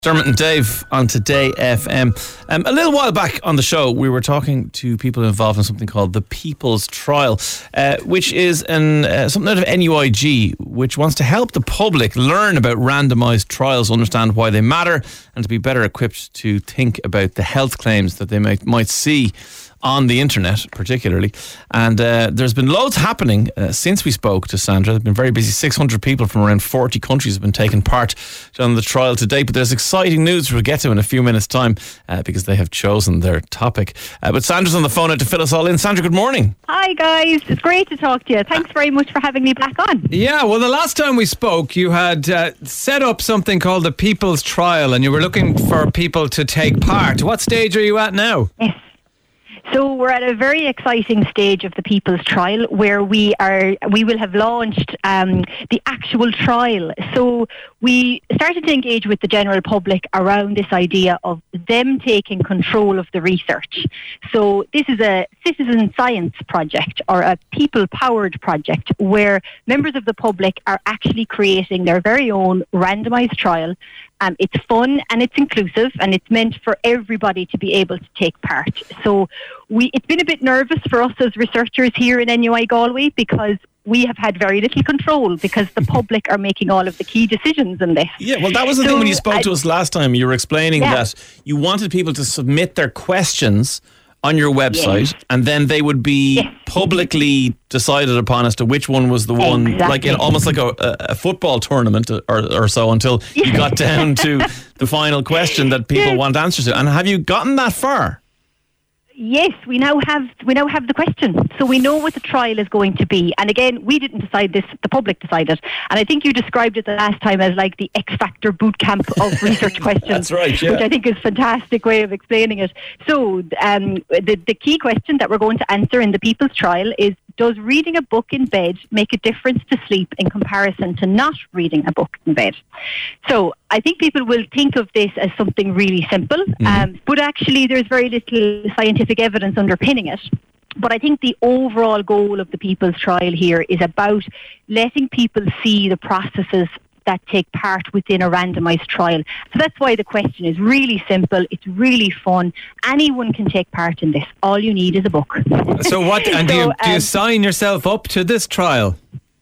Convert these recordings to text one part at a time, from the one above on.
Dermot and Dave on Today FM. A little while back on the show, we were talking to people involved in something called the People's Trial, which is something out of NUIG, which wants to help the public learn about randomised trials, understand why they matter, and to be better equipped to think about the health claims that they might see on the internet particularly. And there's been loads happening since we spoke to Sandra. They've been very busy. 600 people from around 40 countries have been taking part on the trial to date, but there's exciting news we'll get to in a few minutes time because they have chosen their topic. But Sandra's on the phone to fill us all in. Sandra, good morning. Hi guys, it's great to talk to you. Thanks very much for having me back on. Yeah, well, the last time we spoke you had set up something called the People's Trial and you were looking for people to take part. What stage are you at now? Yes. So we're at a very exciting stage of the People's Trial where we will have launched the actual trial. So we started to engage with the general public around this idea of them taking control of the research. So this is a citizen science project or a people-powered project where members of the public are actually creating their very own randomised trial. It's fun and it's inclusive and it's meant for everybody to be able to take part. So it's been a bit nervous for us as researchers here in NUI Galway because we have had very little control because the public are making all of the key decisions in this. Yeah, well, that was the thing when you spoke to us last time. You were explaining that you wanted people to submit their questions on your website, and then they would be publicly decided upon as to which one was the one, like almost like a football tournament or so, until you got down to the final question that people want answers to. And have you gotten that far? Yes, we now have the question. So we know what the trial is going to be. And again, we didn't decide this, the public decided. And I think you described it the last time as like the X Factor boot camp of research questions. That's right, yeah. Which I think is a fantastic way of explaining it. So the key question that we're going to answer in the People's Trial is, does reading a book in bed make a difference to sleep in comparison to not reading a book in bed? So I think people will think of this as something really simple, but actually there's very little scientific evidence underpinning it. But I think the overall goal of the People's Trial here is about letting people see the processes that take part within a randomised trial. So that's why the question is really simple. It's really fun. Anyone can take part in this. All you need is a book. So what? And do you sign yourself up to this trial?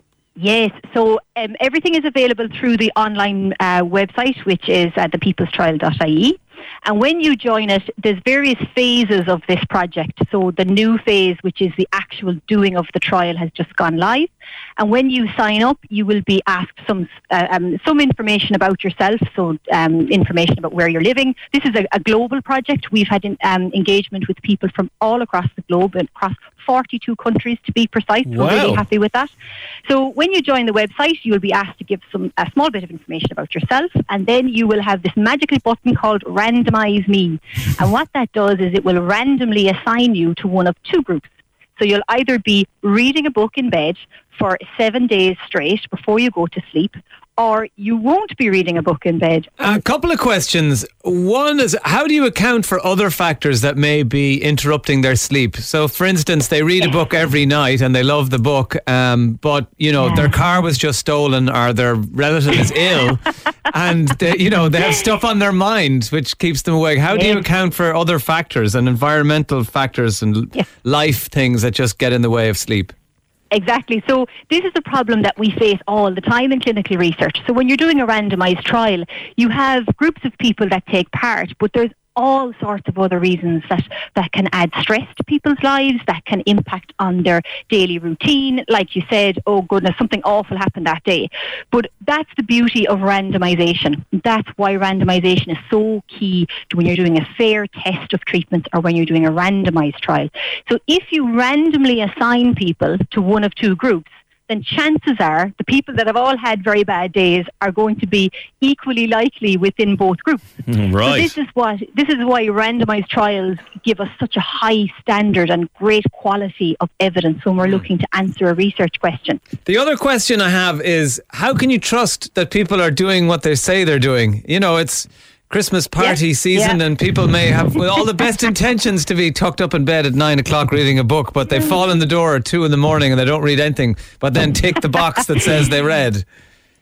Yes, so everything is available through the online website, which is thepeoplestrial.ie. And when you join it, there's various phases of this project. So the new phase, which is the actual doing of the trial, has just gone live. And when you sign up, you will be asked some information about yourself, so information about where you're living. This is a global project. We've had engagement with people from all across the globe, across 42 countries to be precise. Wow. We're really happy with that. So when you join the website, you will be asked to give a small bit of information about yourself, and then you will have this magical button called Randomise Me. And what that does is it will randomly assign you to one of two groups. So you'll either be reading a book in bed for 7 days straight before you go to sleep, or you won't be reading a book in bed. A couple of questions. One is, how do you account for other factors that may be interrupting their sleep? So, for instance, they read a book every night and they love the book, but, their car was just stolen or their relative is ill and, they have stuff on their mind which keeps them awake. How do you account for other factors and environmental factors and life things that just get in the way of sleep? Exactly. So this is a problem that we face all the time in clinical research. So when you're doing a randomised trial, you have groups of people that take part, but there's all sorts of other reasons that can add stress to people's lives, that can impact on their daily routine. Like you said, oh goodness, something awful happened that day. But that's the beauty of randomisation. That's why randomisation is so key to when you're doing a fair test of treatment or when you're doing a randomised trial. So if you randomly assign people to one of two groups, then chances are the people that have all had very bad days are going to be equally likely within both groups. Right. So this is why randomised trials give us such a high standard and great quality of evidence when we're looking to answer a research question. The other question I have is, how can you trust that people are doing what they say they're doing? It's Christmas party season and people may have with all the best intentions to be tucked up in bed at 9 o'clock reading a book, but they fall in the door at 2 a.m. and they don't read anything, but then tick the box that says they read.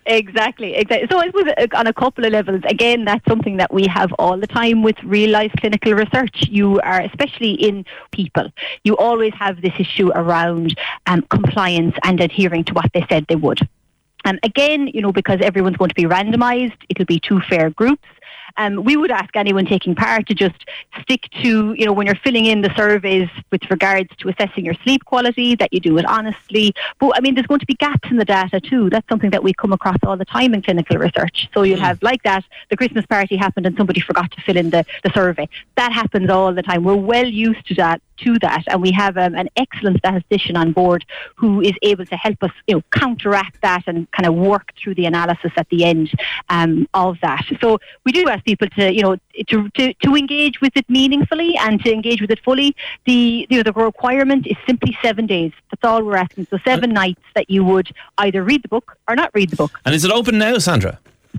Exactly. So I suppose on a couple of levels, again, that's something that we have all the time with real-life clinical research. You are, especially in people, you always have this issue around compliance and adhering to what they said they would. Again, because everyone's going to be randomised, it'll be 2 fair groups. We would ask anyone taking part to just stick to, when you're filling in the surveys with regards to assessing your sleep quality, that you do it honestly. But there's going to be gaps in the data too. That's something that we come across all the time in clinical research. So you'll have like that, the Christmas party happened and somebody forgot to fill in the survey. That happens all the time. We're well used to that. And we have an excellent statistician on board who is able to help us, counteract that and kind of work through the analysis at the end of that. So we do ask people to engage with it meaningfully and to engage with it fully. The requirement is simply 7 days. That's all we're asking. So 7 nights that you would either read the book or not read the book. And is it open now, Sandra?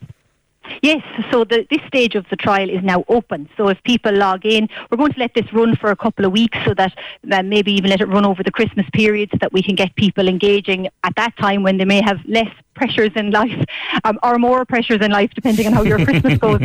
Yes, so this stage of the trial is now open. So if people log in, we're going to let this run for a couple of weeks so that maybe even let it run over the Christmas period so that we can get people engaging at that time when they may have less pressures in life or more pressures in life, depending on how your Christmas goes.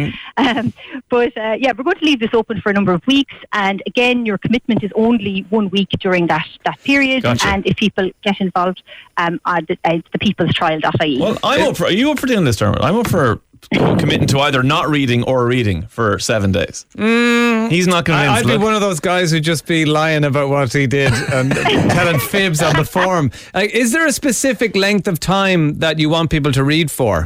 But we're going to leave this open for a number of weeks. And again, your commitment is only 1 week during that period. Gotcha. And if people get involved, the peoplestrial.ie. Well, are you up for doing this, Dermot? I'm up for committing to either not reading or reading for 7 days. He's not convinced. I'd be one of those guys who'd just be lying about what he did and telling fibs on the form. Is there a specific length of time that you want people to read for?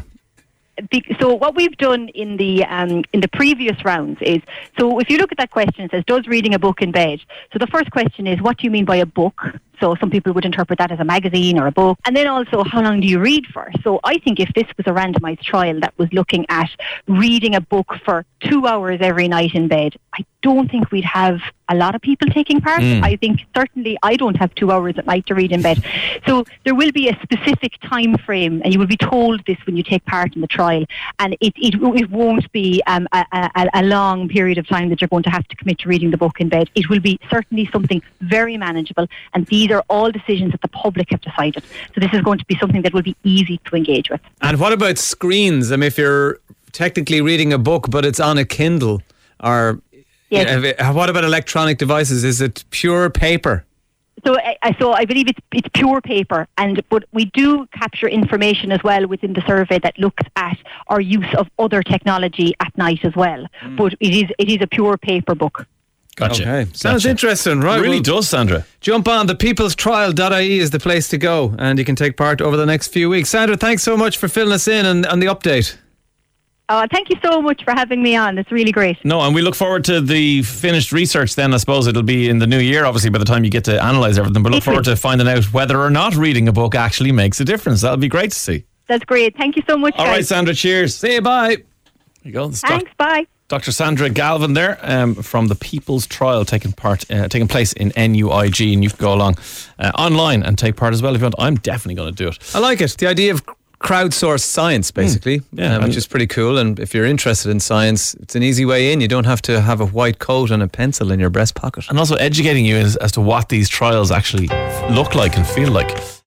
So what we've done in the previous rounds is, so if you look at that question, it says, does reading a book in bed? So the first question is, what do you mean by a book? So some people would interpret that as a magazine or a book. And then also, how long do you read for? So I think if this was a randomised trial that was looking at reading a book for 2 hours every night in bed, I don't think we'd have a lot of people taking part. I think certainly I don't have 2 hours at night to read in bed. So there will be a specific time frame, and you will be told this when you take part in the trial. And it won't be a long period of time that you're going to have to commit to reading the book in bed. It will be certainly something very manageable, and these are all decisions that the public have decided. So this is going to be something that will be easy to engage with. And what about screens? I mean, if you're technically reading a book, but it's on a Kindle, or what about electronic devices? Is it pure paper? So I believe it's pure paper, but we do capture information as well within the survey that looks at our use of other technology at night as well. But it is a pure paper book. Gotcha. Okay. Sounds interesting, right? It really does, Sandra. Jump on thepeoplestrial.ie is the place to go, and you can take part over the next few weeks. Sandra, thanks so much for filling us in and the update. Oh, thank you so much for having me on. It's really great. No, and we look forward to the finished research then. I suppose it'll be in the new year, obviously, by the time you get to analyse everything. But look forward to finding out whether or not reading a book actually makes a difference. That'll be great to see. That's great. Thank you so much, All guys. right, Sandra, cheers. See you, bye. There you go. Thanks, bye. Dr. Sandra Galvin there from the People's Trial taking place in NUIG, and you can go along online and take part as well if you want. I'm definitely going to do it. I like it. The idea of crowdsourced science, basically, which is pretty cool. And if you're interested in science, it's an easy way in. You don't have to have a white coat and a pencil in your breast pocket. And also educating you as to what these trials actually look like and feel like.